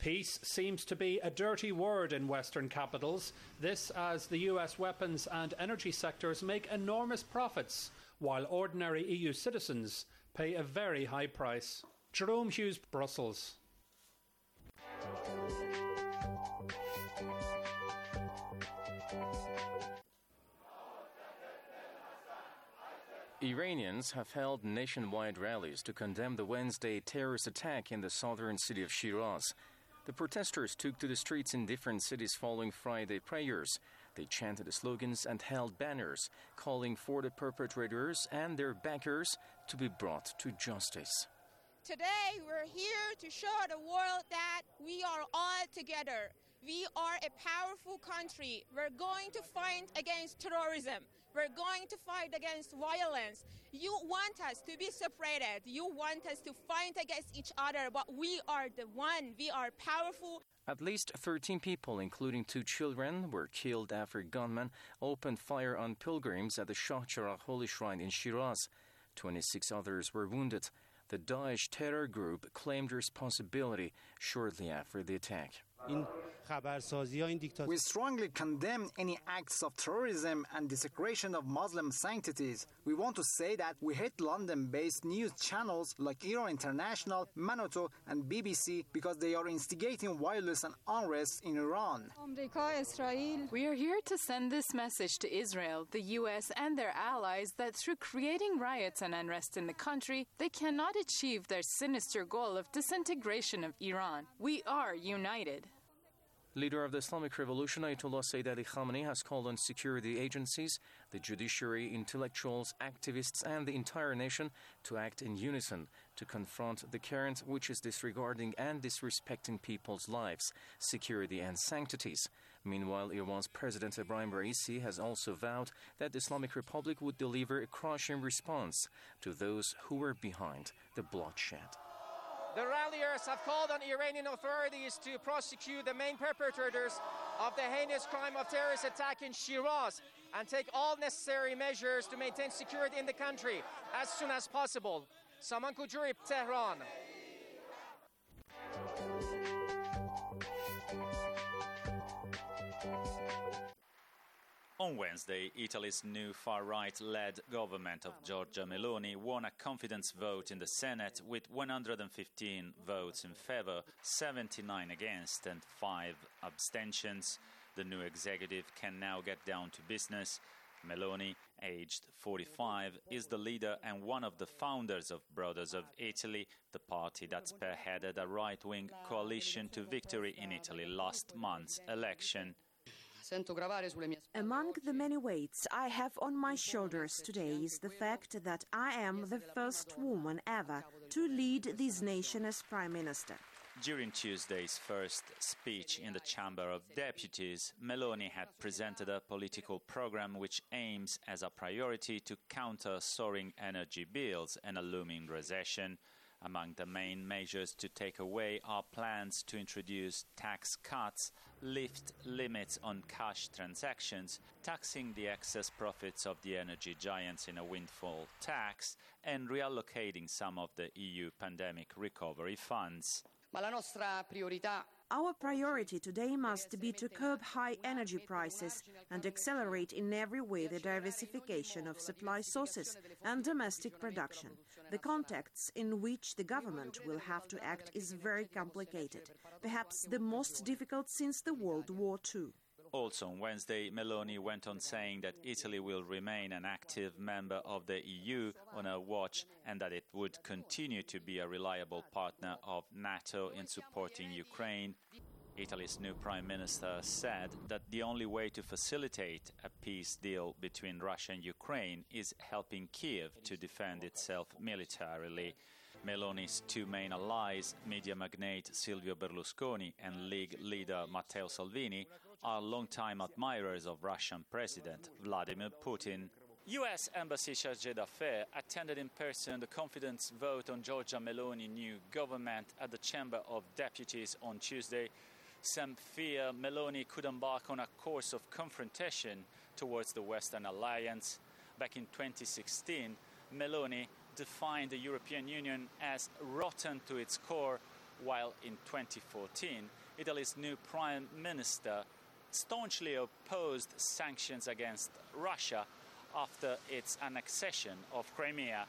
Peace seems to be a dirty word in Western capitals. This as the US weapons and energy sectors make enormous profits, while ordinary EU citizens pay a very high price. Jerome Hughes, Brussels. Iranians have held nationwide rallies to condemn the Wednesday terrorist attack in the southern city of Shiraz. The protesters took to the streets in different cities following Friday prayers. They chanted slogans and held banners calling for the perpetrators and their backers to be brought to justice. Today, we're here to show the world that we are all together. We are a powerful country. We're going to fight against terrorism. We're going to fight against violence. You want us to be separated. You want us to fight against each other, but we are the one. We are powerful. At least 13 people, including 2 children, were killed after gunmen opened fire on pilgrims at the Shah Cheragh Holy Shrine in Shiraz. 26 others were wounded. The Daesh terror group claimed responsibility shortly after the attack. We strongly condemn any acts of terrorism and desecration of Muslim sanctities. We want to say that we hate London-based news channels like Iran International, Manoto and BBC because they are instigating violence and unrest in Iran. We are here to send this message to Israel, the US and their allies that through creating riots and unrest in the country, they cannot achieve their sinister goal of disintegration of Iran. We are united. Leader of the Islamic Revolution, Ayatollah Sayyid Ali Khamenei, has called on security agencies, the judiciary, intellectuals, activists, and the entire nation to act in unison to confront the current which is disregarding and disrespecting people's lives, security, and sanctities. Meanwhile, Iran's President Ebrahim Raisi has also vowed that the Islamic Republic would deliver a crushing response to those who were behind the bloodshed. The ralliers have called on Iranian authorities to prosecute the main perpetrators of the heinous crime of terrorist attack in Shiraz and take all necessary measures to maintain security in the country as soon as possible. Saman Kujuri, Tehran. On Wednesday, Italy's new far-right-led government of Giorgia Meloni won a confidence vote in the Senate with 115 votes in favor, 79 against and 5 abstentions. The new executive can now get down to business. Meloni, aged 45, is the leader and one of the founders of Brothers of Italy, the party that spearheaded a right-wing coalition to victory in Italy last month's election. Among the many weights I have on my shoulders today is the fact that I am the first woman ever to lead this nation as Prime Minister. During Tuesday's first speech in the Chamber of Deputies, Meloni had presented a political program which aims as a priority to counter soaring energy bills and a looming recession. Among the main measures to take away are plans to introduce tax cuts, lift limits on cash transactions, taxing the excess profits of the energy giants in a windfall tax, and reallocating some of the EU pandemic recovery funds. Our priority today must be to curb high energy prices and accelerate in every way the diversification of supply sources and domestic production. The context in which the government will have to act is very complicated, perhaps the most difficult since the World War II. Also on Wednesday, Meloni went on saying that Italy will remain an active member of the EU on her watch and that it would continue to be a reliable partner of NATO in supporting Ukraine. Italy's new Prime Minister said that the only way to facilitate a peace deal between Russia and Ukraine is helping Kiev to defend itself militarily. Meloni's two main allies, media magnate Silvio Berlusconi and League leader Matteo Salvini, are longtime admirers of Russian President Vladimir Putin. U.S. Embassy chargé d'affaires attended in person the confidence vote on Giorgia Meloni's new government at the Chamber of Deputies on Tuesday. Some fear Meloni could embark on a course of confrontation towards the Western alliance. Back in 2016, Meloni defined the European Union as rotten to its core, while in 2014, Italy's new Prime Minister staunchly opposed sanctions against Russia after its annexation of Crimea.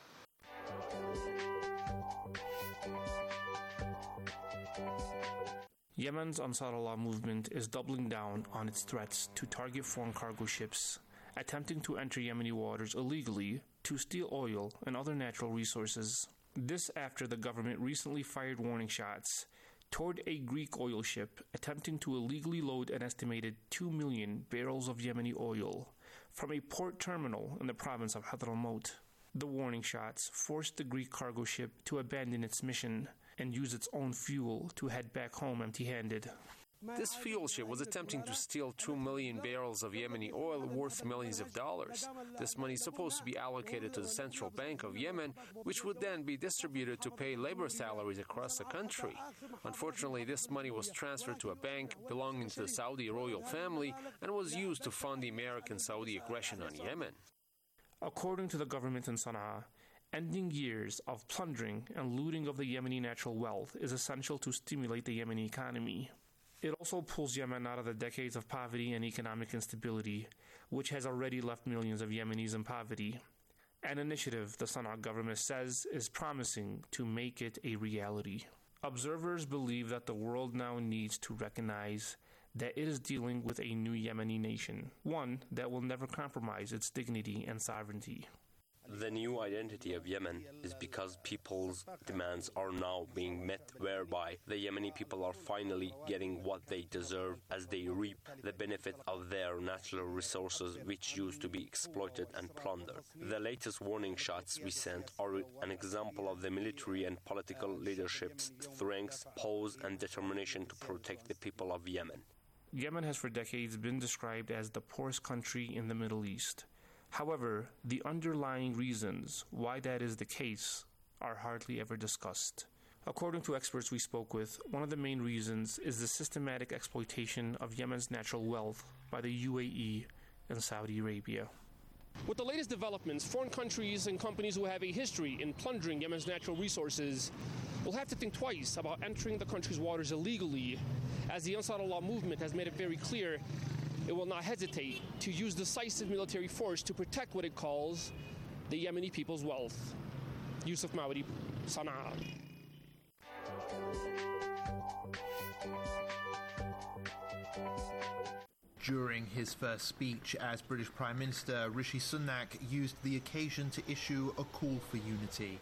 Yemen's Ansar Allah movement is doubling down on its threats to target foreign cargo ships attempting to enter Yemeni waters illegally to steal oil and other natural resources. This after the government recently fired warning shots toward a Greek oil ship attempting to illegally load an estimated 2 million barrels of Yemeni oil from a port terminal in the province of Hadramaut. The warning shots forced the Greek cargo ship to abandon its mission and use its own fuel to head back home empty-handed. This fuel ship was attempting to steal 2 million barrels of Yemeni oil worth millions of dollars. This money is supposed to be allocated to the Central Bank of Yemen, which would then be distributed to pay labor salaries across the country. Unfortunately, this money was transferred to a bank belonging to the Saudi royal family and was used to fund the American-Saudi aggression on Yemen. According to the government in Sana'a, ending years of plundering and looting of the Yemeni natural wealth is essential to stimulate the Yemeni economy. It also pulls Yemen out of the decades of poverty and economic instability, which has already left millions of Yemenis in poverty. An initiative the Sana'a government says is promising to make it a reality. Observers believe that the world now needs to recognize that it is dealing with a new Yemeni nation, one that will never compromise its dignity and sovereignty. The new identity of Yemen is because people's demands are now being met, whereby the Yemeni people are finally getting what they deserve as they reap the benefit of their natural resources, which used to be exploited and plundered. The latest warning shots we sent are an example of the military and political leadership's strength, pose, and determination to protect the people of Yemen. Yemen has for decades been described as the poorest country in the Middle East. However, the underlying reasons why that is the case are hardly ever discussed. According to experts we spoke with, one of the main reasons is the systematic exploitation of Yemen's natural wealth by the UAE and Saudi Arabia. With the latest developments, foreign countries and companies who have a history in plundering Yemen's natural resources will have to think twice about entering the country's waters illegally, as the Ansar Allah movement has made it very clear it will not hesitate to use decisive military force to protect what it calls the Yemeni people's wealth. Yusuf Mawri, Sana'a. During his first speech as British Prime Minister, Rishi Sunak used the occasion to issue a call for unity.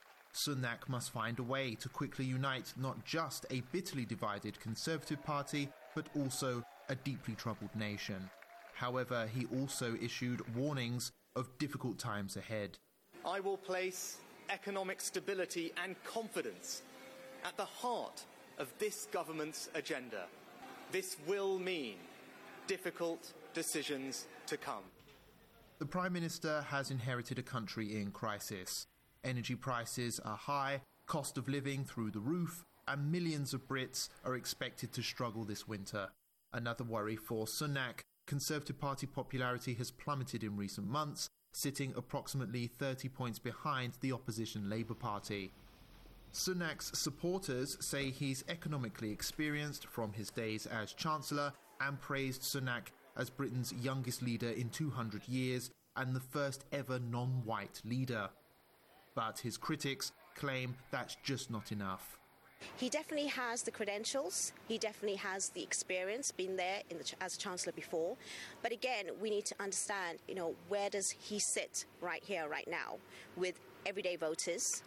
Sunak must find a way to quickly unite not just a bitterly divided Conservative Party, but also a deeply troubled nation. However, he also issued warnings of difficult times ahead. I will place economic stability and confidence at the heart of this government's agenda. This will mean difficult decisions to come. The Prime Minister has inherited a country in crisis. Energy prices are high, cost of living through the roof, and millions of Brits are expected to struggle this winter. Another worry for Sunak, Conservative Party popularity has plummeted in recent months, sitting approximately 30 points behind the opposition Labour Party. Sunak's supporters say he's economically experienced from his days as Chancellor and praised Sunak as Britain's youngest leader in 200 years and the first ever non-white leader. But his critics claim that's just not enough. He definitely has the credentials, he definitely has the experience, been there as Chancellor before. But again, we need to understand, where does he sit right here, right now, with everyday voters?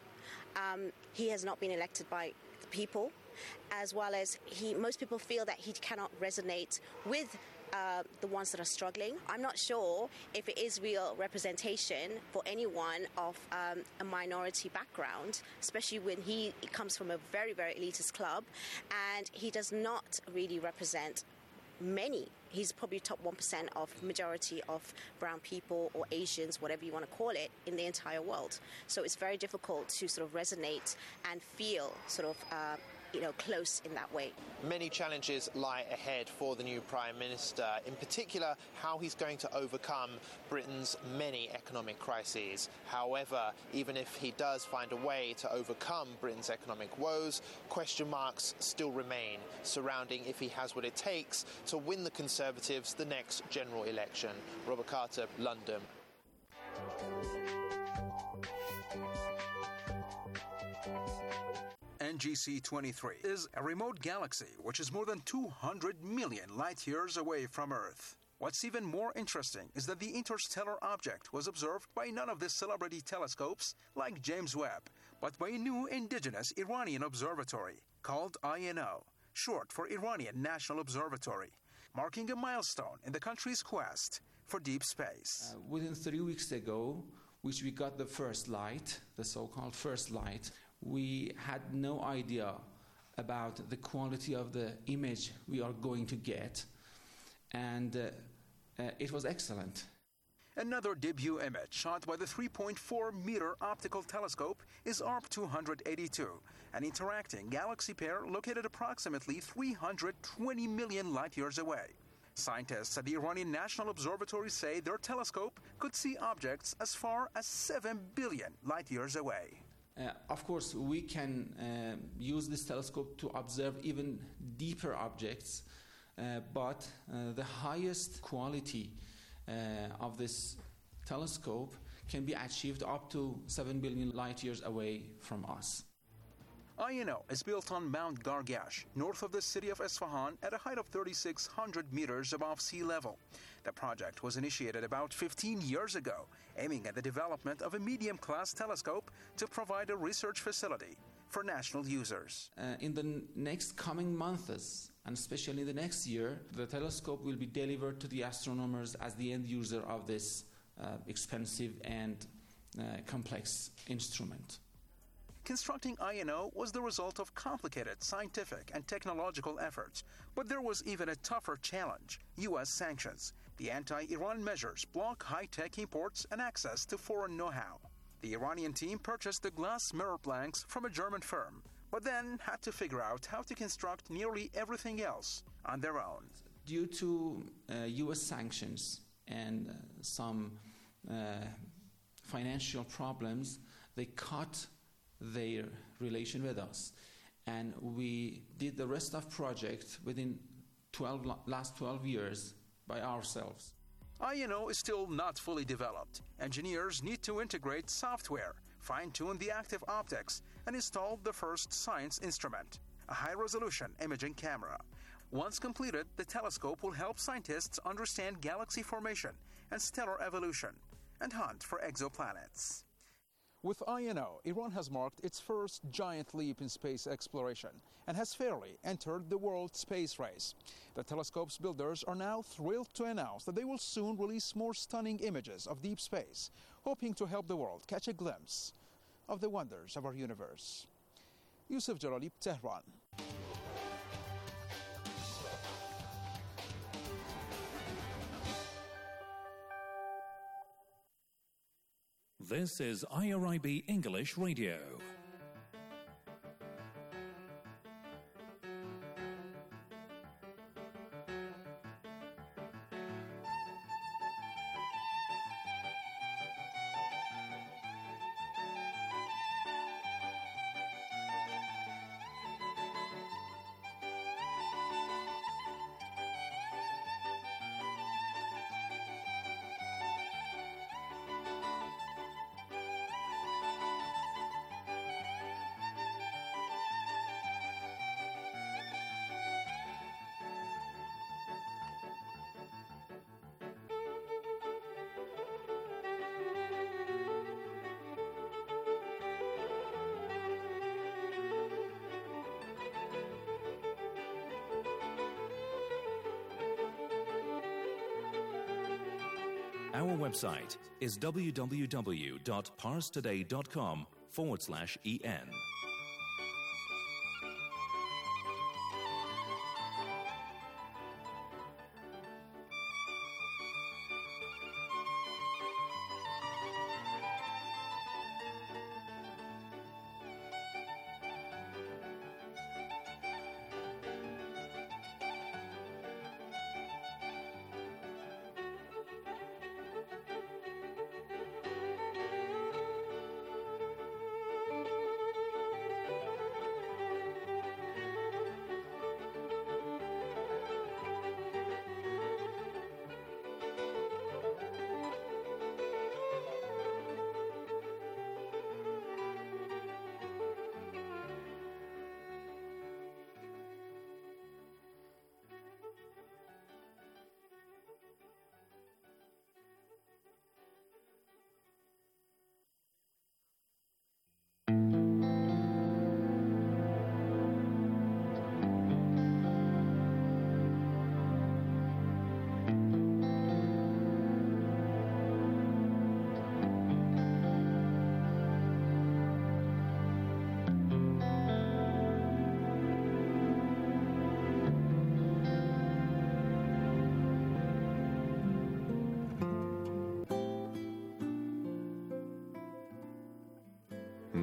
He has not been elected by the people, as well as most people feel that he cannot resonate with the ones that are struggling. I'm not sure if it is real representation for anyone of a minority background, especially when he comes from a very, very elitist club, and he does not really represent many. He's probably top 1% of majority of brown people or Asians, whatever you want to call it, in the entire world. So it's very difficult to sort of resonate and feel sort of close in that way. Many challenges lie ahead for the new Prime Minister, in particular how he's going to overcome Britain's many economic crises. However, even if he does find a way to overcome Britain's economic woes, question marks still remain surrounding if he has what it takes to win the Conservatives the next general election. Robert Carter, London. NGC-23 is a remote galaxy which is more than 200 million light-years away from Earth. What's even more interesting is that the interstellar object was observed by none of the celebrity telescopes like James Webb, but by a new indigenous Iranian observatory called INO, short for Iranian National Observatory, marking a milestone in the country's quest for deep space. Within 3 weeks ago, which we got the first light, the so-called first light, we had no idea about the quality of the image we are going to get, and it was excellent. Another debut image shot by the 3.4-meter optical telescope is ARP 282, an interacting galaxy pair located approximately 320 million light-years away. Scientists at the Iranian National Observatory say their telescope could see objects as far as 7 billion light-years away. Of course, we can use this telescope to observe even deeper objects, but the highest quality of this telescope can be achieved up to 7 billion light-years away from us. INO is built on Mount Gargash, north of the city of Isfahan, at a height of 3,600 meters above sea level. The project was initiated about 15 years ago, aiming at the development of a medium-class telescope to provide a research facility for national users. In the next coming months, and especially the next year, the telescope will be delivered to the astronomers as the end user of this expensive and complex instrument. Constructing INO was the result of complicated scientific and technological efforts, but there was even a tougher challenge: U.S. sanctions. The anti-Iran measures block high-tech imports and access to foreign know-how. The Iranian team purchased the glass mirror blanks from a German firm, but then had to figure out how to construct nearly everything else on their own. Due to U.S. sanctions and some financial problems, they cut their relation with us, and we did the rest of project within last 12 years by ourselves. INO is still not fully developed. Engineers need to integrate software, fine-tune the active optics, and install the first science instrument, a high-resolution imaging camera. Once completed, the telescope will help scientists understand galaxy formation and stellar evolution and hunt for exoplanets. With INO, Iran has marked its first giant leap in space exploration and has fairly entered the world space race. The telescope's builders are now thrilled to announce that they will soon release more stunning images of deep space, hoping to help the world catch a glimpse of the wonders of our universe. Yusuf Jalali, Tehran. This is IRIB English Radio. Our website is www.parstoday.com/en.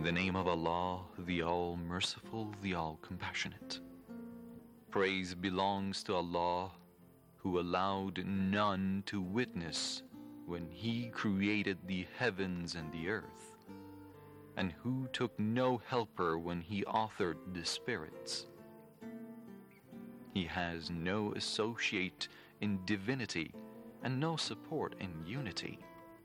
the name of Allah, the All-Merciful, the All-Compassionate. Praise belongs to Allah, who allowed none to witness when He created the heavens and the earth, and who took no helper when He authored the spirits. He has no associate in divinity and no support in unity.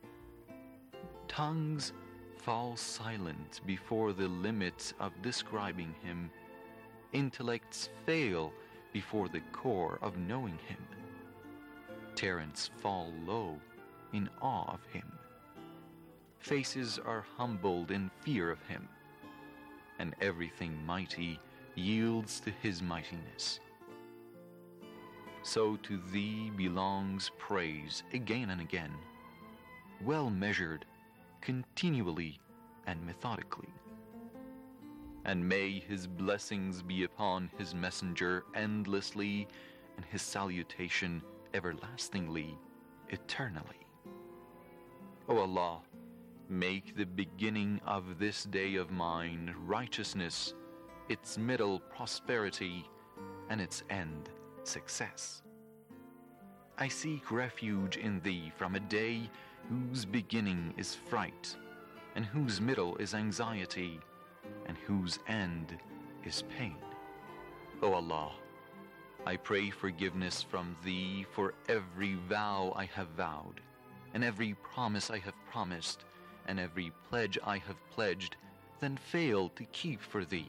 Tongues fall silent before the limits of describing Him. Intellects fail before the core of knowing Him. Parents fall low in awe of Him. Faces are humbled in fear of Him, and everything mighty yields to His mightiness. So to Thee belongs praise again and again, well measured, continually and methodically. And may His blessings be upon His messenger endlessly, and His salutation everlastingly, eternally. O Allah, make the beginning of this day of mine righteousness, its middle prosperity, and its end success. I seek refuge in Thee from a day whose beginning is fright, and whose middle is anxiety, and whose end is pain. O Allah, I pray forgiveness from Thee for every vow I have vowed, and every promise I have promised, and every pledge I have pledged, then failed to keep for Thee.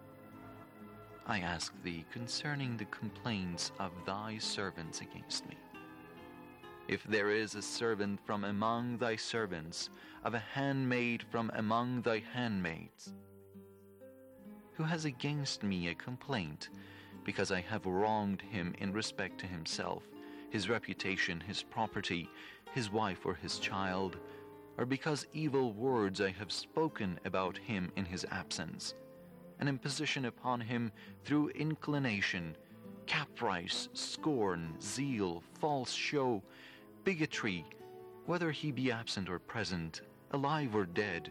I ask Thee concerning the complaints of Thy servants against me. If there is a servant from among Thy servants, of a handmaid from among Thy handmaids, who has against me a complaint, because I have wronged him in respect to himself, his reputation, his property, his wife or his child, or because evil words I have spoken about him in his absence, an imposition upon him through inclination, caprice, scorn, zeal, false show, bigotry, whether he be absent or present, alive or dead,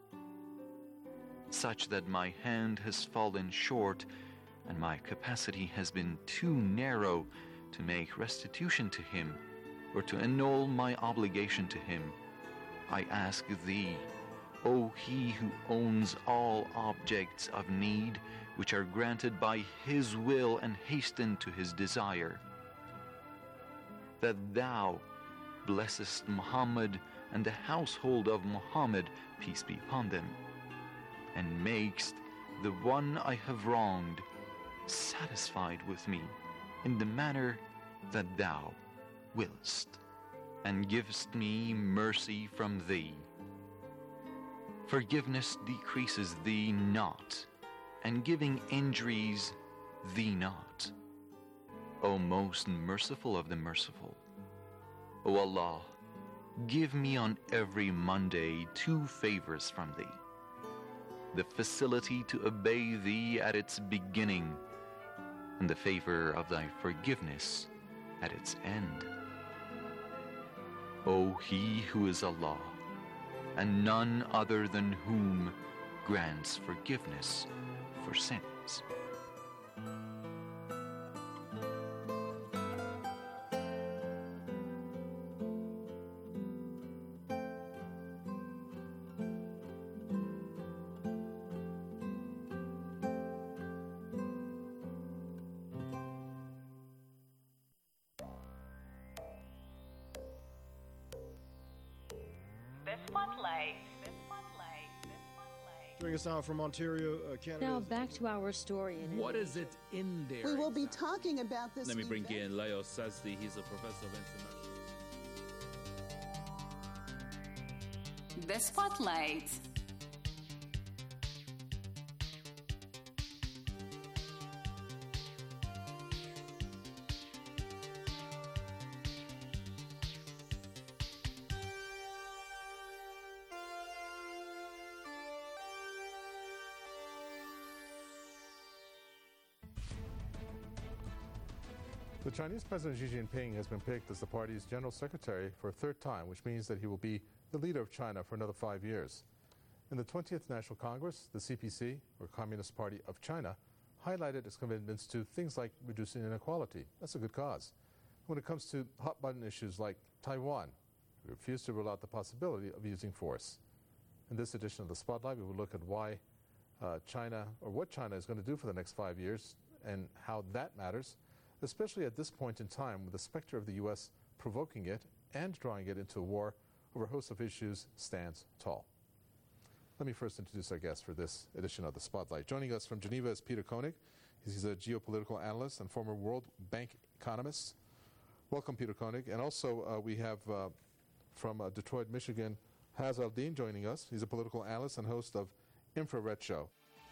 such that my hand has fallen short and my capacity has been too narrow to make restitution to him or to annul my obligation to him, I ask Thee, O He who owns all objects of need, which are granted by His will and hasten to His desire, that Thou blessest Muhammad and the household of Muhammad, peace be upon them, and makest the one I have wronged satisfied with me in the manner that Thou willest, and givest me mercy from Thee. Forgiveness decreases Thee not, and giving injuries Thee not. O most merciful of the merciful, O Allah, give me on every Monday 2 favors from Thee: the facility to obey Thee at its beginning, and the favor of Thy forgiveness at its end. O He who is Allah, and none other than whom grants forgiveness for sins. Joining us now from Ontario, Canada. Now back to our story. What is it in there? We will be talking about this. Let me bring in Leo Sazdi. He's a professor of international. The Spotlight. The Chinese President Xi Jinping has been picked as the party's general secretary for a 3rd time, which means that he will be the leader of China for another 5 years. In the 20th National Congress, the CPC, or Communist Party of China, highlighted its commitments to things like reducing inequality. That's a good cause. When it comes to hot-button issues like Taiwan, we refuse to rule out the possibility of using force. In this edition of the Spotlight, we will look at why China, or what China is going to do for the next 5 years and how that matters, especially at this point in time with the specter of the U.S. provoking it and drawing it into a war over a host of issues stands tall. Let me first introduce our guest for this edition of the Spotlight. Joining us from Geneva is Peter Koenig. He's a geopolitical analyst and former World Bank economist. Welcome, Peter Koenig. And also we have from Detroit, Michigan, Haz Al-Din joining us. He's a political analyst and host of Infrared Show.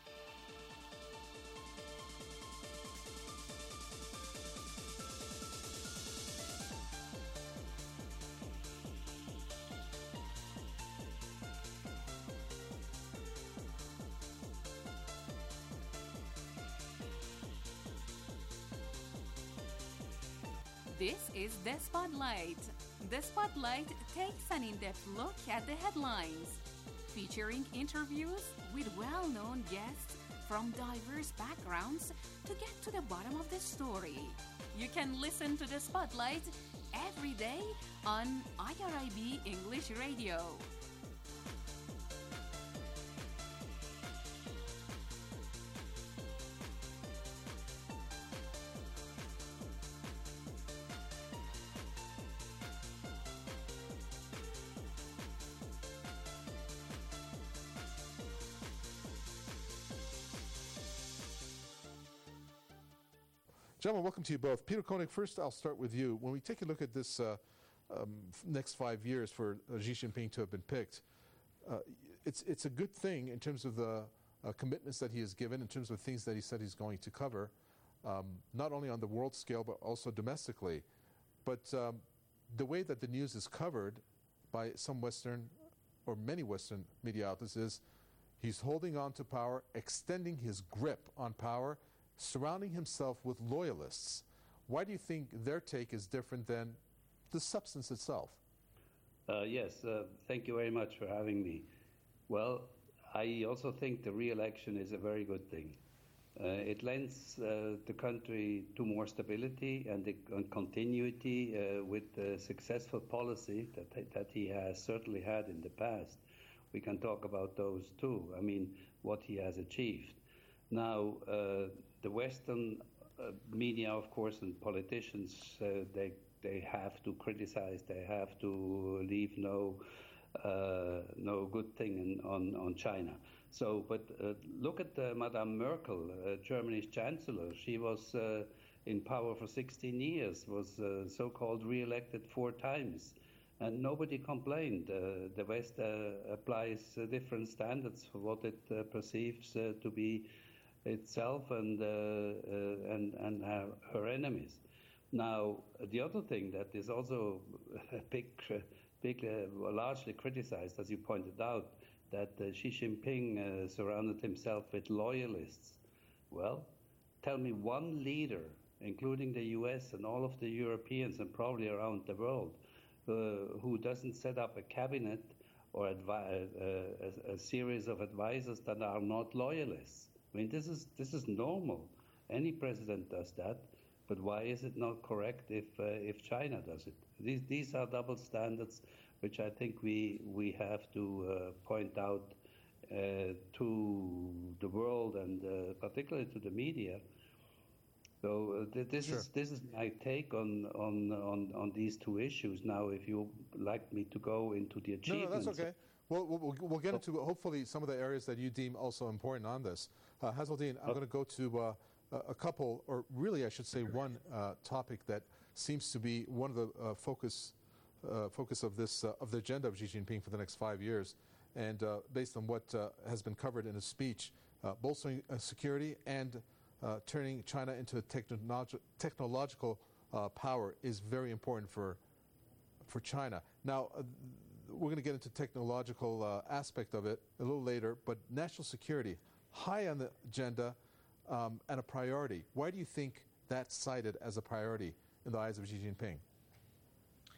This is The Spotlight. The Spotlight takes an in-depth look at the headlines, featuring interviews with well-known guests from diverse backgrounds to get to the bottom of the story. You can listen to The Spotlight every day on IRIB English Radio. Gentlemen, welcome to you both. Peter Koenig, first I'll start with you. When we take a look at this next 5 years for Xi Jinping to have been picked, it's a good thing in terms of the commitments that he has given, in terms of things that he said he's going to cover, not only on the world scale but also domestically. But the way that the news is covered by some Western or many Western media outlets is he's holding on to power, extending his grip on power, surrounding himself with loyalists. Why do you think their take is different than the substance itself? Yes, thank you very much for having me. Well, I also think the re-election is a very good thing. It lends the country to more stability and continuity with the successful policy that he has certainly had in the past. We can talk about those too. I mean, what he has achieved. Now, the Western media, of course, and politicians, they have to criticize. They have to leave no good thing on China. So, but look at Madame Merkel, Germany's chancellor. She was in power for 16 years, was so-called re-elected 4 times. And nobody complained. The West applies different standards for what it perceives to be itself and her enemies. Now, the other thing that is also largely criticized, as you pointed out, that Xi Jinping surrounded himself with loyalists. Well, tell me one leader, including the US and all of the Europeans and probably around the world, who doesn't set up a cabinet or a series of advisors that are not loyalists. I mean, this is normal. Any president does that, but why is it not correct if China does it? These are double standards, which I think we have to point out to the world and particularly to the media. So this is my take on these two issues. Now, if you like me to go into the achievements. No, that's okay. We'll get into hopefully some of the areas that you deem also important on this. Haz Al-Din, I'm going to go to a couple, or really I should say one topic that seems to be one of the focus of this of the agenda of Xi Jinping for the next 5 years, and based on what has been covered in his speech, bolstering security and turning China into a technological power is very important for China. Now, we're going to get into technological aspect of it a little later, but national security, high on the agenda and a priority. Why do you think that's cited as a priority in the eyes of Xi Jinping?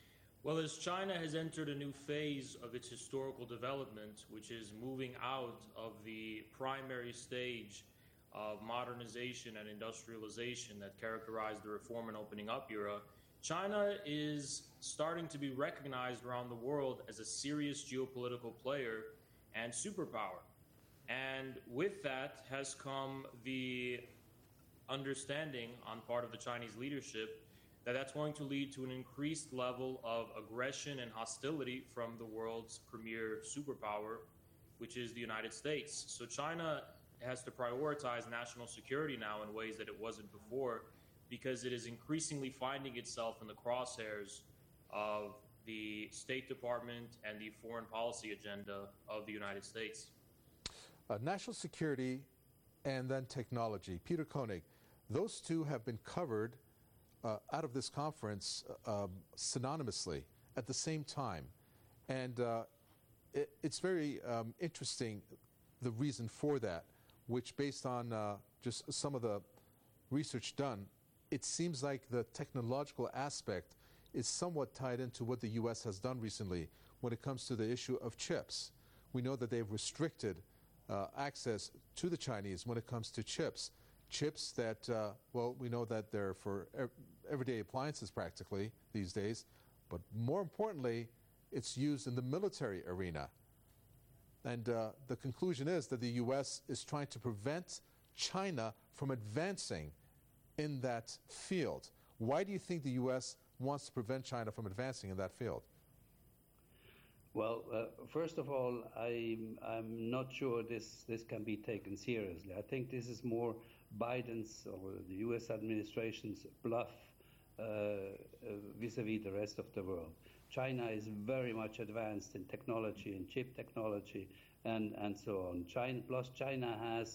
Well, as China has entered a new phase of its historical development, which is moving out of the primary stage of modernization and industrialization that characterized the reform and opening up era, China is starting to be recognized around the world as a serious geopolitical player and superpower. And with that has come the understanding on part of the Chinese leadership that that's going to lead to an increased level of aggression and hostility from the world's premier superpower, which is the United States. So China has to prioritize national security now in ways that it wasn't before, because it is increasingly finding itself in the crosshairs of the State Department and the foreign policy agenda of the United States. National security and then technology. Peter Koenig, those two have been covered out of this conference synonymously at the same time. And it's very interesting, the reason for that, which based on just some of the research done, it seems like the technological aspect is somewhat tied into what the U.S. has done recently when it comes to the issue of chips. We know that they've restricted access to the Chinese when it comes to chips. Chips that, well, we know that they're for everyday appliances practically these days, but more importantly, it's used in the military arena. And the conclusion is that the U.S. is trying to prevent China from advancing in that field. Why do you think the U.S. wants to prevent China from advancing in that field? Well, first of all, I'm not sure this can be taken seriously. I think this is more Biden's or the U.S. administration's bluff vis-a-vis the rest of the world. China is very much advanced in technology and chip technology and so on. China has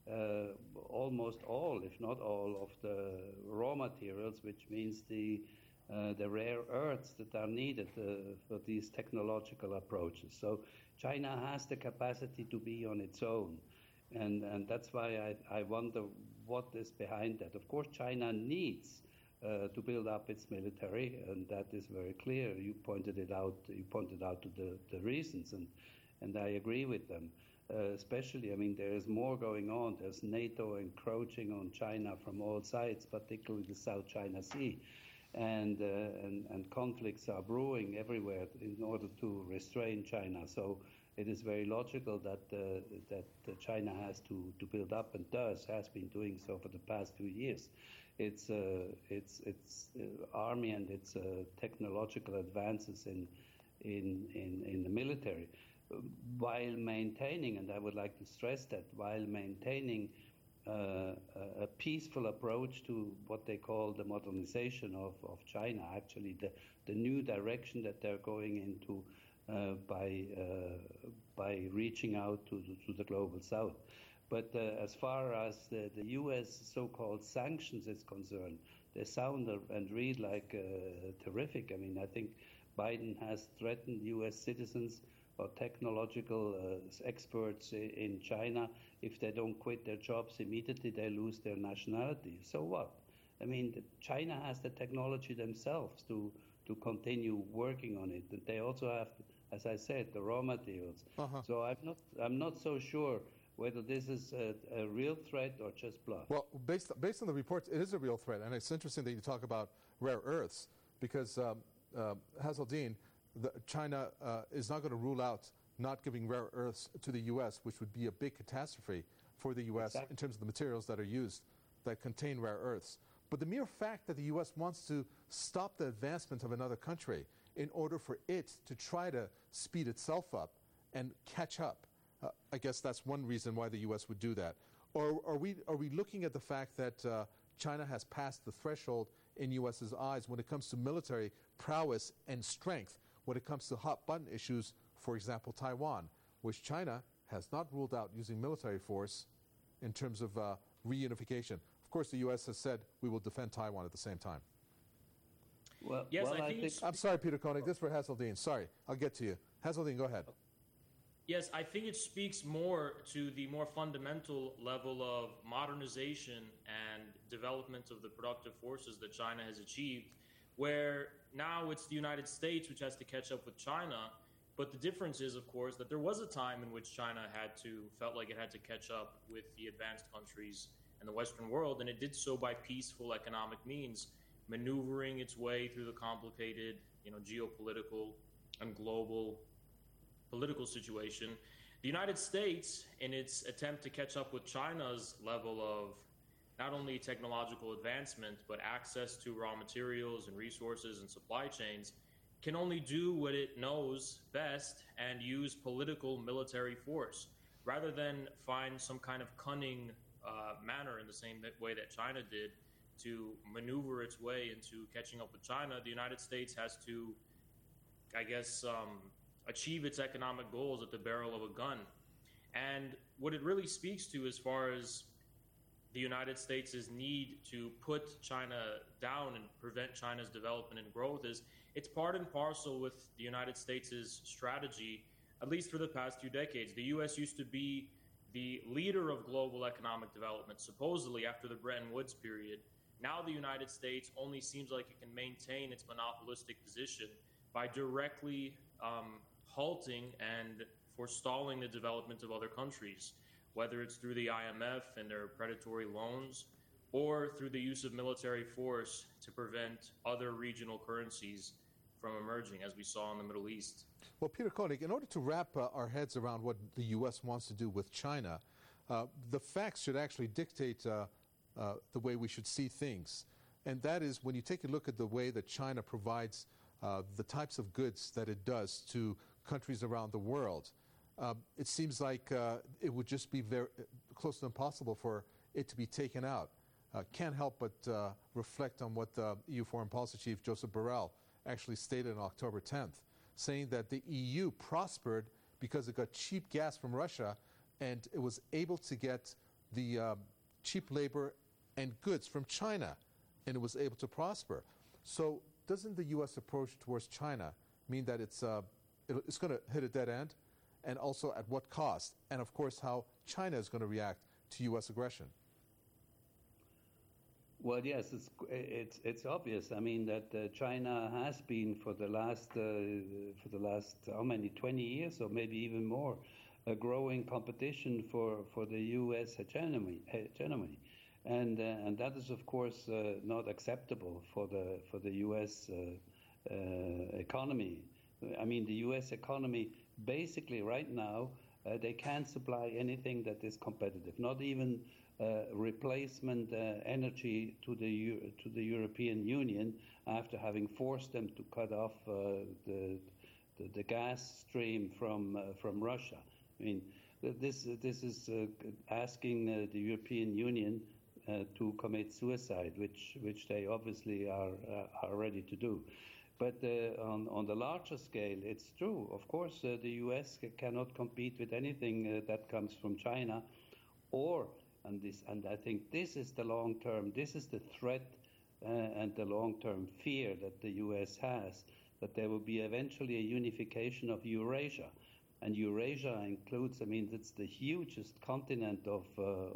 almost all, if not all, of the raw materials, which means the rare earths that are needed for these technological approaches. So China has the capacity to be on its own. And that's why I wonder what is behind that. Of course, China needs to build up its military, and that is very clear. You pointed it out. You pointed out to the reasons, and I agree with them. Especially, I mean, there is more going on. There's NATO encroaching on China from all sides, particularly the South China Sea. And conflicts are brewing everywhere in order to restrain China. So it is very logical that China has to build up, and has been doing so for the past few years. Its army and its technological advances in the military, while maintaining, and I would like to stress that, while maintaining a peaceful approach to what they call the modernization of China, actually the new direction that they're going into by reaching out to the global south. But as far as the U.S. so-called sanctions is concerned, they sound and read like terrific. I mean, I think Biden has threatened U.S. citizens or technological experts in China. If they don't quit their jobs immediately, they lose their nationality. So what? I mean, China has the technology themselves to continue working on it. And they also have, as I said, the raw materials. So I'm not so sure whether this is a real threat or just bluff. Well, based on the reports, it is a real threat. And it's interesting that you talk about rare earths, because Hazeldine, China is not going to rule out not giving rare earths to the U.S., which would be a big catastrophe for the U.S. Exactly. In terms of the materials that are used that contain rare earths. But the mere fact that the U.S. wants to stop the advancement of another country in order for it to try to speed itself up and catch up, I guess that's one reason why the U.S. would do that. Or are we looking at the fact that China has passed the threshold in U.S.'s eyes when it comes to military prowess and strength, when it comes to hot button issues, for example, Taiwan, which China has not ruled out using military force in terms of reunification. Of course, the U.S. has said we will defend Taiwan at the same time. Well, yes, I think I'm sorry, Peter Koenig. This is for Hazeldine. Sorry, I'll get to you. Hazeldine, go ahead. Yes, I think it speaks more to the more fundamental level of modernization and development of the productive forces that China has achieved, where now it's the United States which has to catch up with China. But the difference is, of course, that there was a time in which China felt like it had to catch up with the advanced countries and the Western world, and it did so by peaceful economic means, maneuvering its way through the complicated, geopolitical and global political situation. The United States, in its attempt to catch up with China's level of not only technological advancement, but access to raw materials and resources and supply chains, can only do what it knows best and use political military force rather than find some kind of cunning manner in the same way that China did to maneuver its way into catching up with China. The United States has to, achieve its economic goals at the barrel of a gun. And what it really speaks to as far as the United States' need to put China down and prevent China's development and growth is it's part and parcel with the United States' strategy, at least for the past few decades. The U.S. used to be the leader of global economic development, supposedly after the Bretton Woods period. Now the United States only seems like it can maintain its monopolistic position by directly halting and forestalling the development of other countries, whether it's through the IMF and their predatory loans or through the use of military force to prevent other regional currencies from emerging, as we saw in the Middle East. Well, Peter Koenig, in order to wrap our heads around what the U.S. wants to do with China, the facts should actually dictate the way we should see things. And that is when you take a look at the way that China provides the types of goods that it does to countries around the world, it seems like it would just be very close to impossible for it to be taken out. Can't help but reflect on what the EU Foreign Policy Chief Joseph Borrell actually stated on October 10th, saying that the EU prospered because it got cheap gas from Russia and it was able to get the cheap labor and goods from China, and it was able to prosper. So doesn't the U.S. approach towards China mean that it's going to hit a dead end? And also at what cost? And of course, how China is going to react to U.S. aggression? Well, yes, it's obvious. I mean that China has been for the last how many 20 years or maybe even more a growing competition for the U.S. hegemony, and that is of course not acceptable for the U.S. Economy. I mean the U.S. economy basically right now they can't supply anything that is competitive, not even replacement energy to the European Union after having forced them to cut off the gas stream from Russia. I mean, this is asking the European Union to commit suicide, which they obviously are ready to do. But on the larger scale, it's true. Of course, the U.S. cannot compete with anything that comes from China, and I think this is the long-term, this is the threat and the long-term fear that the U.S. has, that there will be eventually a unification of Eurasia. And Eurasia includes, I mean, it's the hugest continent of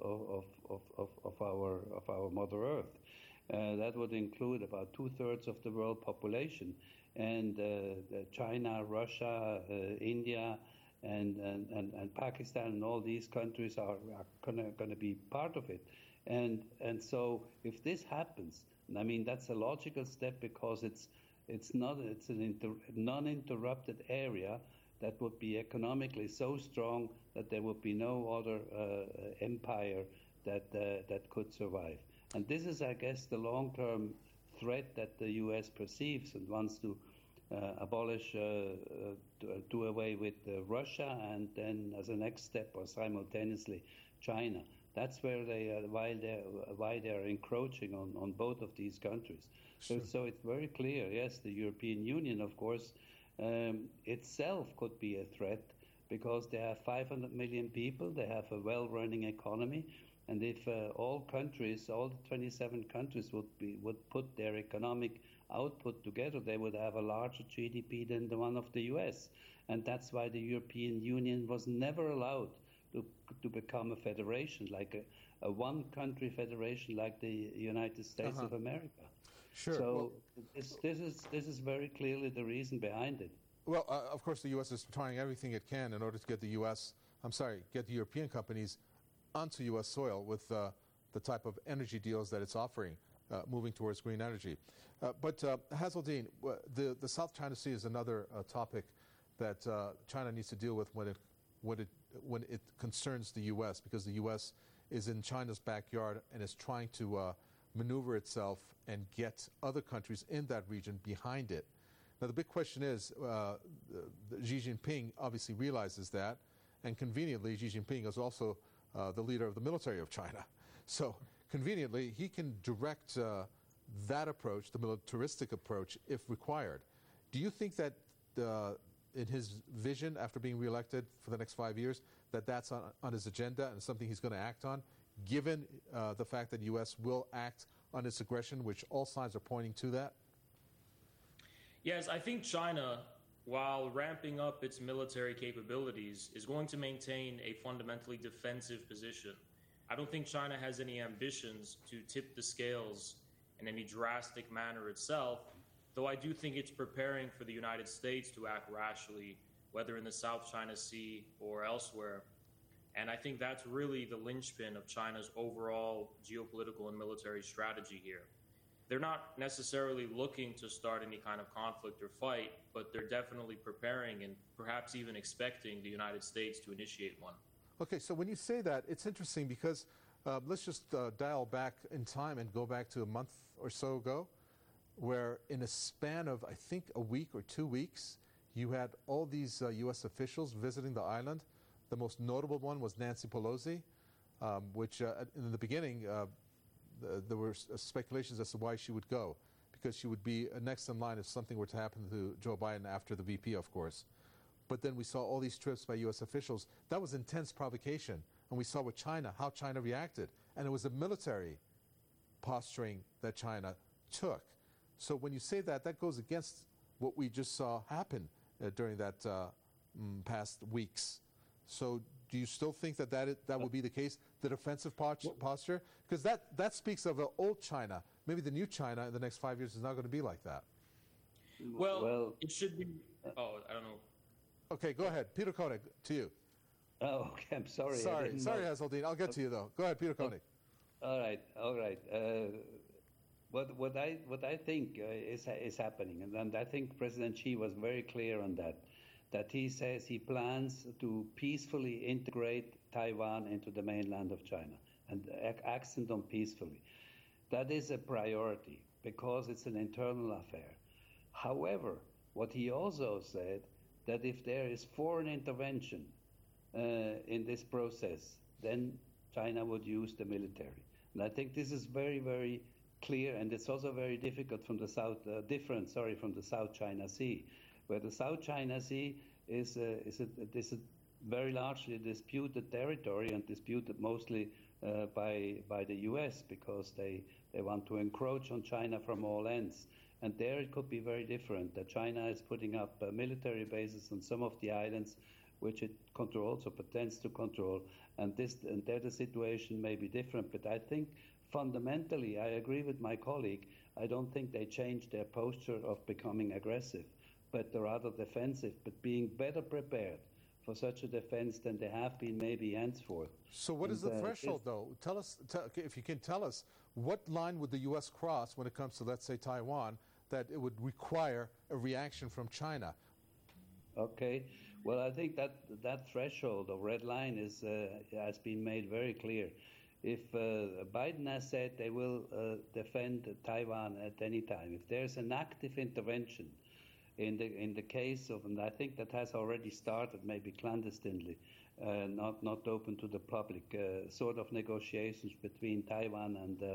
our Mother Earth. That would include about 2/3 of the world population, and China, Russia, India, and Pakistan, and all these countries are going to be part of it. And so if this happens, I mean that's a logical step because it's a non-interrupted area that would be economically so strong that there would be no other empire that could survive. And this is, I guess, the long-term threat that the U.S. perceives and wants to abolish, do away with Russia, and then as a next step or simultaneously China. That's where why they're encroaching on both of these countries. Sure. So it's very clear. Yes, the European Union, of course, itself could be a threat because they have 500 million people. They have a well-running economy. And if all the 27 countries would put their economic output together, they would have a larger GDP than the one of the U.S. And that's why the European Union was never allowed to become a federation, like a one-country federation like the United States of America. Sure. So this is very clearly the reason behind it. Well, of course, the U.S. is trying everything it can in order to get the European companies onto U.S. soil with the type of energy deals that it's offering, moving towards green energy. But Hazeldine, the South China Sea is another topic that China needs to deal with when it concerns the U.S., because the U.S. is in China's backyard and is trying to maneuver itself and get other countries in that region behind it. Now, the big question is, Xi Jinping obviously realizes that, and conveniently, Xi Jinping is also the leader of the military of China. So, conveniently, he can direct that approach, the militaristic approach, if required. Do you think that in his vision, after being reelected for the next 5 years, that's on his agenda and something he's going to act on, given the fact that the U.S. will act on its aggression, which all signs are pointing to that? Yes, I think China, while ramping up its military capabilities, is going to maintain a fundamentally defensive position. I don't think China has any ambitions to tip the scales in any drastic manner itself, though I do think it's preparing for the United States to act rashly, whether in the South China Sea or elsewhere. And I think that's really the linchpin of China's overall geopolitical and military strategy here. They're not necessarily looking to start any kind of conflict or fight, but they're definitely preparing and perhaps even expecting the United States to initiate one. Okay, so when you say that, it's interesting because let's just dial back in time and go back to a month or so ago, where in a span of, I think, a week or 2 weeks, you had all these U.S. officials visiting the island. The most notable one was Nancy Pelosi, which in the beginning, there were speculations as to why she would go, because she would be next in line if something were to happen to Joe Biden after the VP, of course. But then we saw all these trips by U.S. officials. That was intense provocation. And we saw with China, how China reacted. And it was a military posturing that China took. So when you say that, that goes against what we just saw happen during that past weeks. So do you still think that would be the case, the defensive posture? Because that speaks of an old China. Maybe the new China in the next 5 years is not going to be like that. Well, it should be... Oh, I don't know. Okay, go ahead. Peter Koenig, to you. Oh, okay, I'm sorry. Sorry, Hazeldine. I'll get to you, though. Go ahead, Peter Koenig. All right. What I think is happening, and I think President Xi was very clear on that he says he plans to peacefully integrate Taiwan into the mainland of China, and accent on peacefully. That is a priority because it's an internal affair. However, what he also said, that if there is foreign intervention in this process, then China would use the military. And I think this is very, very clear, and it's also very difficult from the from the South China Sea, where the South China Sea is a very largely disputed territory and disputed mostly by the U.S. because they want to encroach on China from all ends. And there it could be very different. That China is putting up military bases on some of the islands, which it controls or pretends to control. And there the situation may be different. But I think fundamentally, I agree with my colleague. I don't think they changed their posture of becoming aggressive, but rather defensive, but being better prepared for such a defense than they have been maybe henceforth. So what is the threshold, though? Tell us, if you can tell us, what line would the U.S. cross when it comes to, let's say, Taiwan, that it would require a reaction from China? Okay. Well, I think that threshold or red line has been made very clear. If Biden has said they will defend Taiwan at any time, if there's an active intervention in the case of, and I think that has already started, maybe clandestinely, not open to the public, sort of negotiations between Taiwan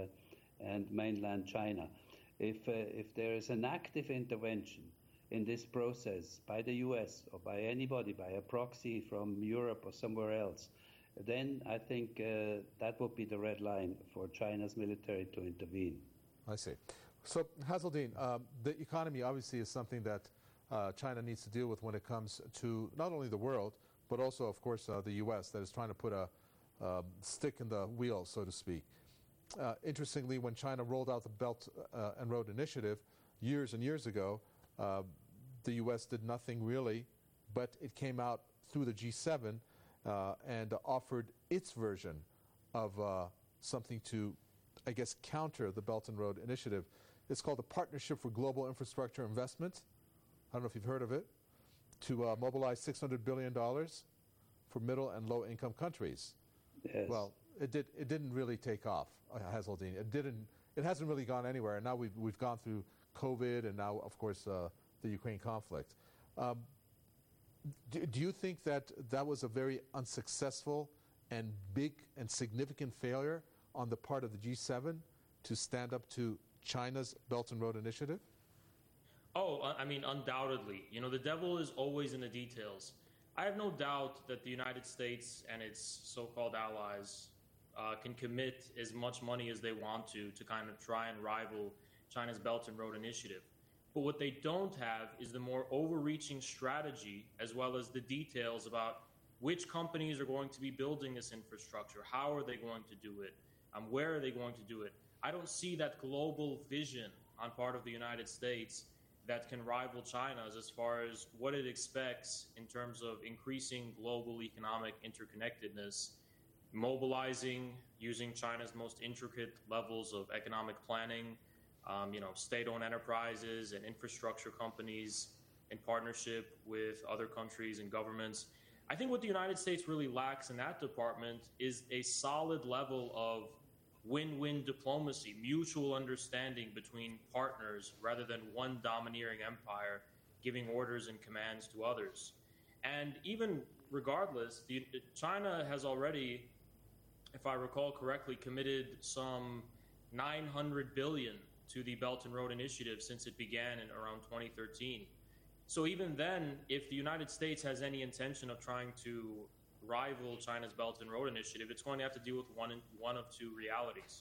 and mainland China. If there is an active intervention in this process by the U.S. or by anybody, by a proxy from Europe or somewhere else, then I think that would be the red line for China's military to intervene. I see. So, Hazeldine, the economy obviously is something that China needs to deal with when it comes to not only the world, but also, of course, the U.S. that is trying to put a stick in the wheel, so to speak. Interestingly, when China rolled out the Belt and Road Initiative years and years ago, the U.S. did nothing really, but it came out through the G7 and offered its version of something to, I guess, counter the Belt and Road Initiative. It's called the Partnership for Global Infrastructure Investment. I don't know if you've heard of it. To mobilize $600 billion for middle and low-income countries. Yes. Well, it didn't really take off, Hazeldine. It hasn't really gone anywhere. And now we've gone through COVID, and now, of course, the Ukraine conflict. Do you think that was a very unsuccessful and big and significant failure on the part of the G7 to stand up to China's Belt and Road Initiative? Oh, I mean, undoubtedly. You know, the devil is always in the details. I have no doubt that the United States and its so-called allies can commit as much money as they want to kind of try and rival China's Belt and Road Initiative. But what they don't have is the more overreaching strategy, as well as the details about which companies are going to be building this infrastructure, how are they going to do it, where are they going to do it. I don't see that global vision on part of the United States that can rival China's as far as what it expects in terms of increasing global economic interconnectedness, mobilizing, using China's most intricate levels of economic planning, state-owned enterprises and infrastructure companies in partnership with other countries and governments. I think what the United States really lacks in that department is a solid level of win-win diplomacy, mutual understanding between partners rather than one domineering empire giving orders and commands to others. And even regardless, China has already, if I recall correctly, committed some $900 billion to the Belt and Road Initiative since it began in around 2013. So even then, if the United States has any intention of trying to rival China's Belt and Road Initiative, it's going to have to deal with two realities.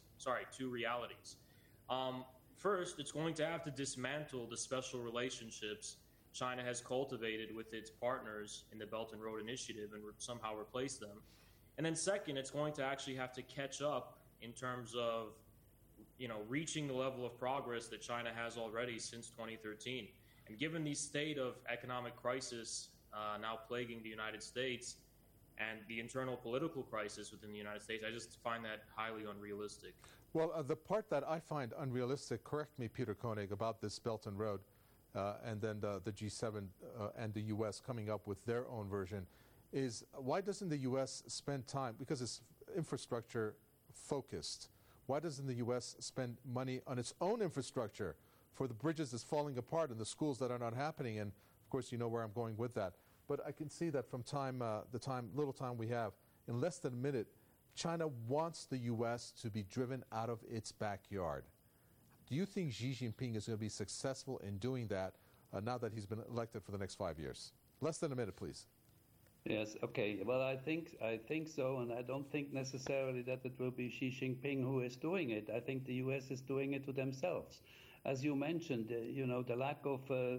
First, it's going to have to dismantle the special relationships China has cultivated with its partners in the Belt and Road Initiative and somehow replace them. And then second, it's going to actually have to catch up in terms of, reaching the level of progress that China has already since 2013. And given the state of economic crisis now plaguing the United States, and the internal political crisis within the United States, I just find that highly unrealistic. Well, the part that I find unrealistic, correct me, Peter Koenig, about this Belt and Road, and then the G7 and the U.S. coming up with their own version, is why doesn't the U.S. spend time, because it's infrastructure focused, why doesn't the U.S. spend money on its own infrastructure for the bridges that's falling apart and the schools that are not happening? And, of course, you know where I'm going with that. But I can see that from little time we have, in less than a minute, China wants the U.S. to be driven out of its backyard. Do you think Xi Jinping is going to be successful in doing that now that he's been elected for the next 5 years? Less than a minute, please. Yes, okay. Well, I think so, and I don't think necessarily that it will be Xi Jinping who is doing it. I think the U.S. is doing it to themselves. As you mentioned, the lack of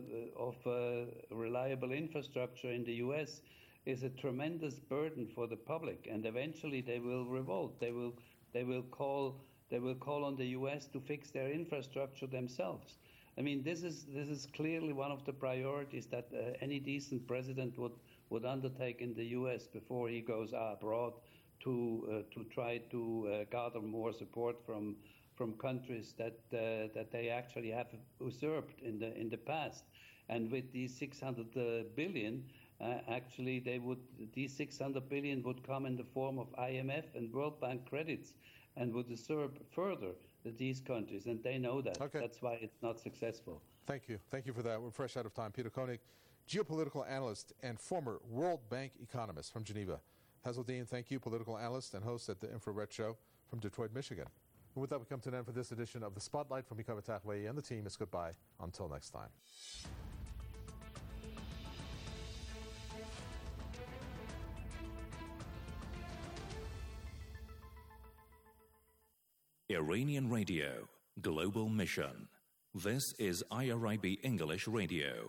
reliable infrastructure in the U.S. is a tremendous burden for the public, and eventually they will revolt. They will call on the U.S. to fix their infrastructure themselves. I mean, this is clearly one of the priorities that any decent president would undertake in the U.S. before he goes abroad to try to gather more support from countries that they actually have usurped in the past. And with these 600 billion, actually these 600 billion would come in the form of IMF and World Bank credits and would usurp further these countries, and they know that. Okay. That's why it's not successful. Thank you for that. We're fresh out of time. Peter Koenig, geopolitical analyst and former World Bank economist from Geneva. Hazeldine, thank you, political analyst and host at the Infrared Show from Detroit, Michigan. And with that, we come to an end for this edition of The Spotlight from Mikhail Tahwei and the team. It's goodbye until next time. Iranian Radio, Global Mission. This is IRIB English Radio.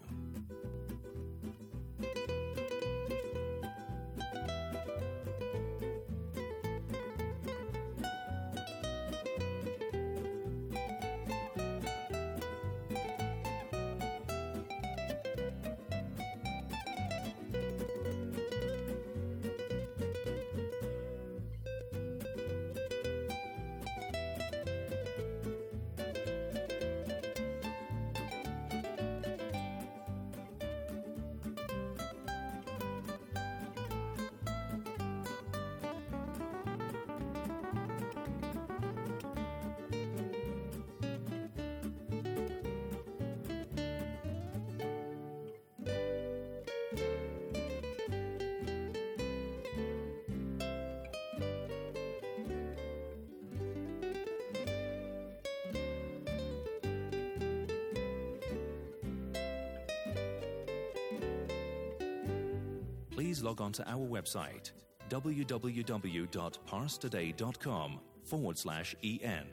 please log on to our website www.parstoday.com/en.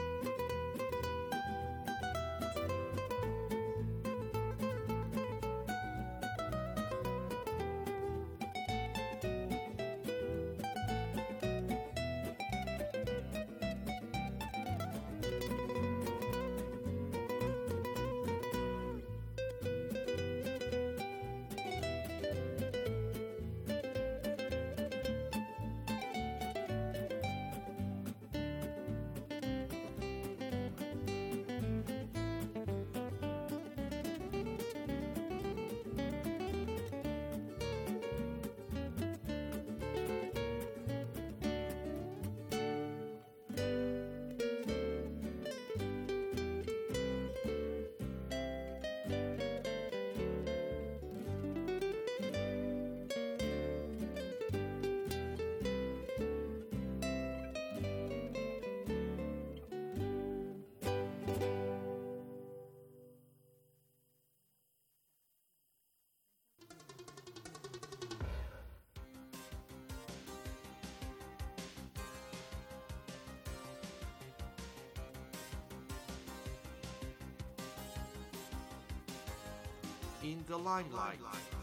In the limelight.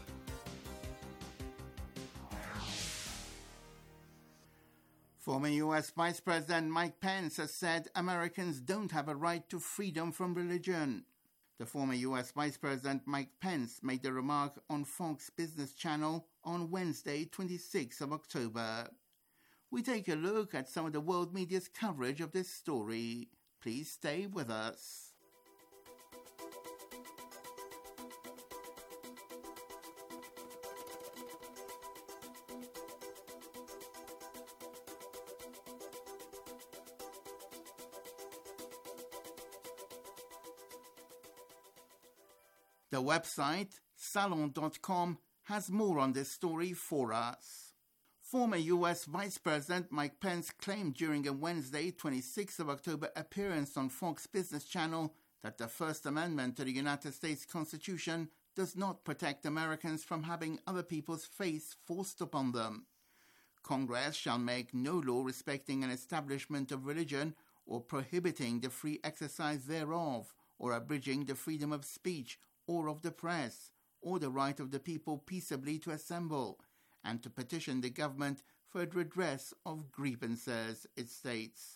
Former U.S. Vice President Mike Pence has said Americans don't have a right to freedom from religion. The former U.S. Vice President Mike Pence made the remark on Fox Business Channel on Wednesday, 26th of October. We take a look at some of the world media's coverage of this story. Please stay with us. The website, Salon.com, has more on this story for us. Former U.S. Vice President Mike Pence claimed during a Wednesday, 26th of October appearance on Fox Business Channel that the First Amendment to the United States Constitution does not protect Americans from having other people's faiths forced upon them. Congress shall make no law respecting an establishment of religion or prohibiting the free exercise thereof or abridging the freedom of speech or of the press, or the right of the people peaceably to assemble, and to petition the government for a redress of grievances, it states.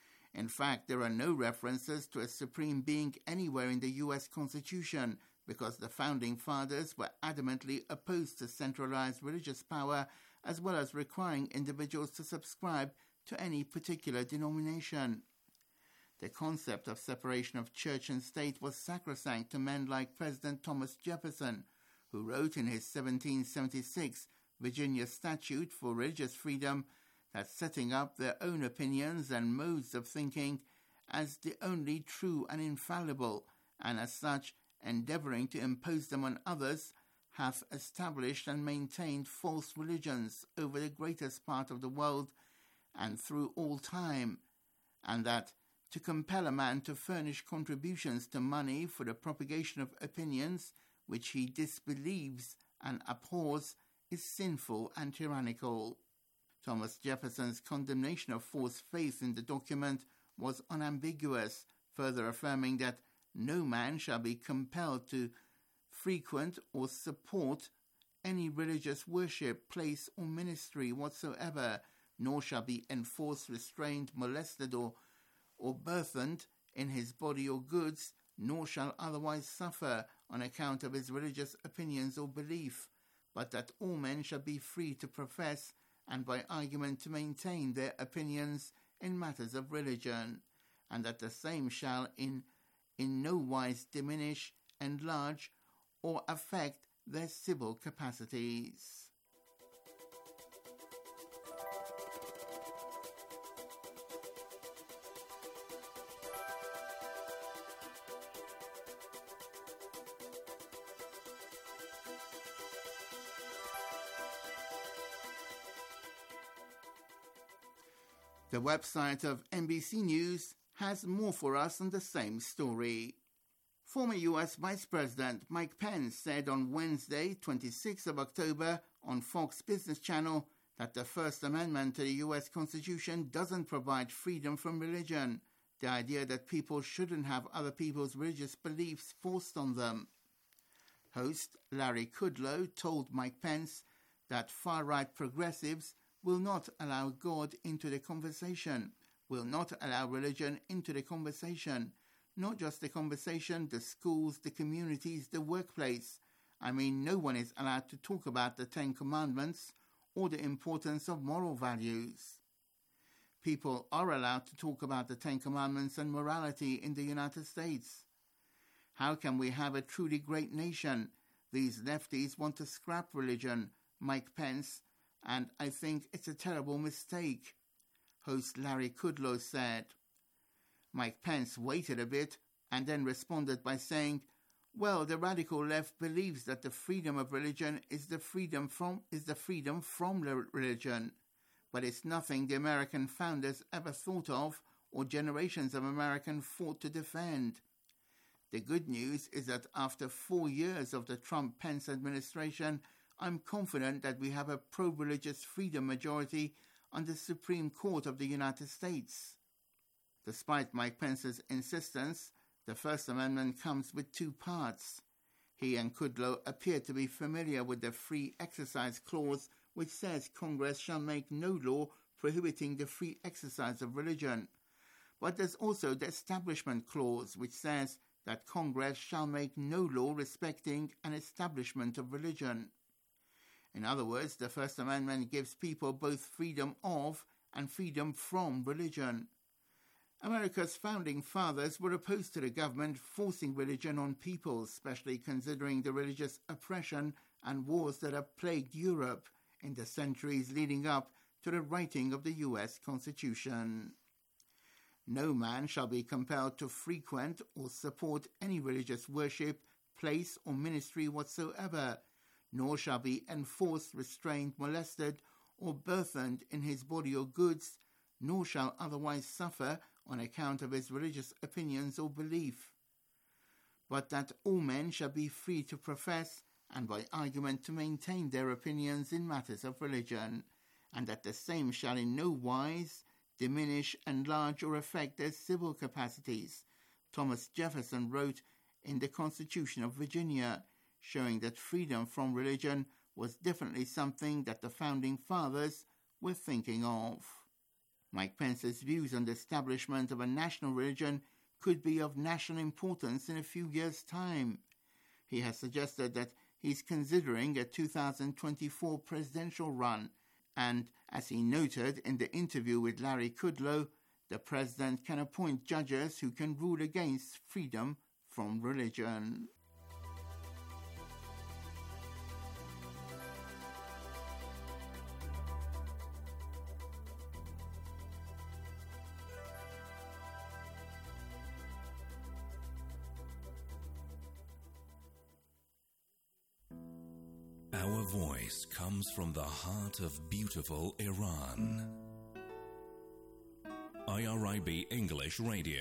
In fact, there are no references to a supreme being anywhere in the U.S. Constitution, because the Founding Fathers were adamantly opposed to centralized religious power, as well as requiring individuals to subscribe to any particular denomination. The concept of separation of church and state was sacrosanct to men like President Thomas Jefferson, who wrote in his 1776 Virginia Statute for Religious Freedom that setting up their own opinions and modes of thinking as the only true and infallible, and as such endeavoring to impose them on others, hath established and maintained false religions over the greatest part of the world and through all time, and that to compel a man to furnish contributions to money for the propagation of opinions which he disbelieves and abhors is sinful and tyrannical. Thomas Jefferson's condemnation of false faith in the document was unambiguous, further affirming that no man shall be compelled to frequent or support any religious worship, place or ministry whatsoever, nor shall be enforced, restrained, molested or burthened in his body or goods, nor shall otherwise suffer on account of his religious opinions or belief, but that all men shall be free to profess and by argument to maintain their opinions in matters of religion, and that the same shall in no wise diminish, enlarge, or affect their civil capacities. The website of NBC News has more for us on the same story. Former U.S. Vice President Mike Pence said on Wednesday, 26th of October, on Fox Business Channel that the First Amendment to the U.S. Constitution doesn't provide freedom from religion, the idea that people shouldn't have other people's religious beliefs forced on them. Host Larry Kudlow told Mike Pence that far-right progressives will not allow God into the conversation, will not allow religion into the conversation, not just the conversation, the schools, the communities, the workplace. I mean, no one is allowed to talk about the Ten Commandments or the importance of moral values. People are allowed to talk about the Ten Commandments and morality in the United States. How can we have a truly great nation? These lefties want to scrap religion, Mike Pence, and I think it's a terrible mistake, host Larry Kudlow said. Mike Pence waited a bit and then responded by saying, well, the radical left believes that the freedom of religion is the freedom from religion, but it's nothing the American founders ever thought of or generations of Americans fought to defend. The good news is that after 4 years of the Trump-Pence administration, I'm confident that we have a pro-religious freedom majority on the Supreme Court of the United States. Despite Mike Pence's insistence, the First Amendment comes with two parts. He and Kudlow appear to be familiar with the Free Exercise Clause, which says Congress shall make no law prohibiting the free exercise of religion. But there's also the Establishment Clause, which says that Congress shall make no law respecting an establishment of religion. In other words, the First Amendment gives people both freedom of and freedom from religion. America's founding fathers were opposed to the government forcing religion on people, especially considering the religious oppression and wars that have plagued Europe in the centuries leading up to the writing of the U.S. Constitution. No man shall be compelled to frequent or support any religious worship, place or ministry whatsoever, nor shall be enforced, restrained, molested, or burthened in his body or goods, nor shall otherwise suffer on account of his religious opinions or belief. But that all men shall be free to profess, and by argument to maintain their opinions in matters of religion, and that the same shall in no wise diminish, enlarge, or affect their civil capacities, Thomas Jefferson wrote in the Constitution of Virginia, showing that freedom from religion was definitely something that the Founding Fathers were thinking of. Mike Pence's views on the establishment of a national religion could be of national importance in a few years' time. He has suggested that he's considering a 2024 presidential run, and, as he noted in the interview with Larry Kudlow, the president can appoint judges who can rule against freedom from religion. Our voice comes from the heart of beautiful Iran. IRIB English Radio.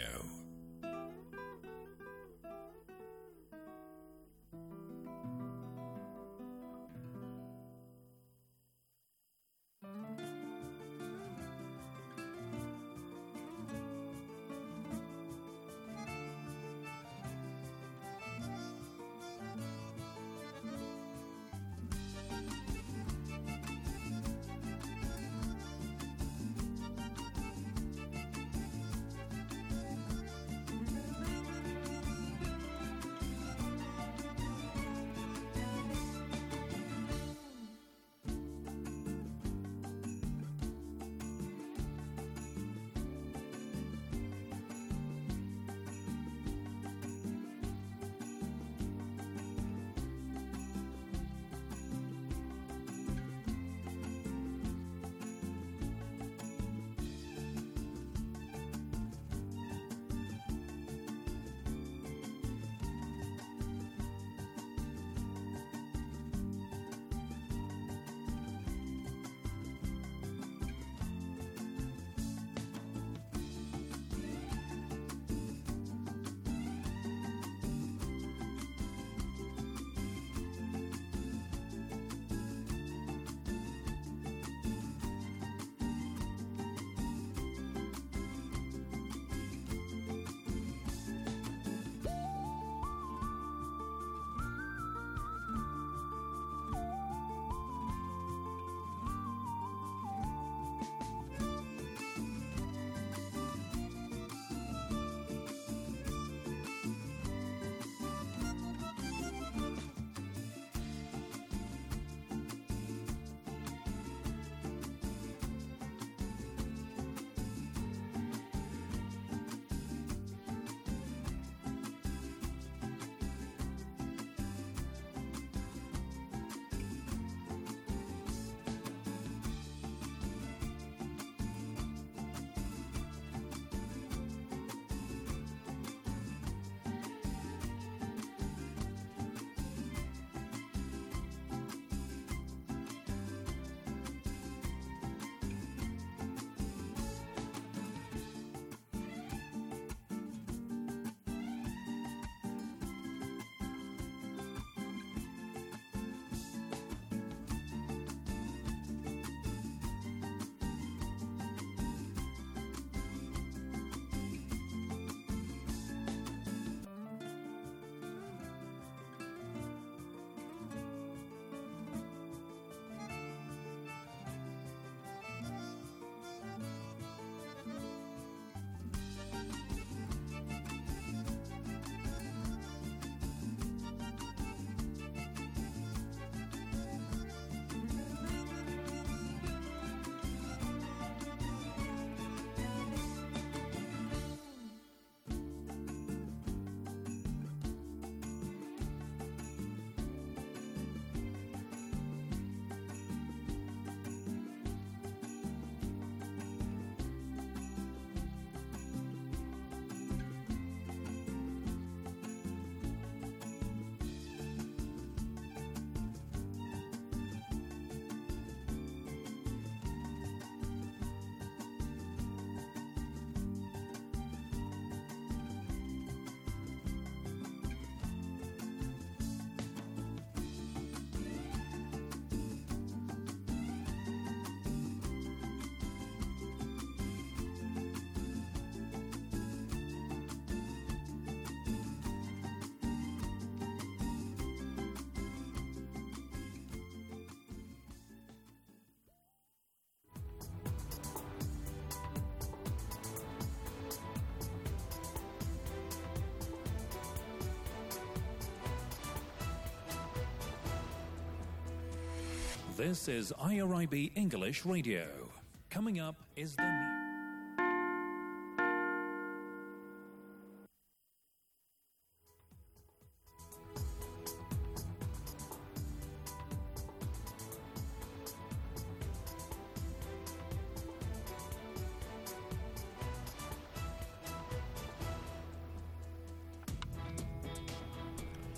This is IRIB English Radio. Coming up is the news.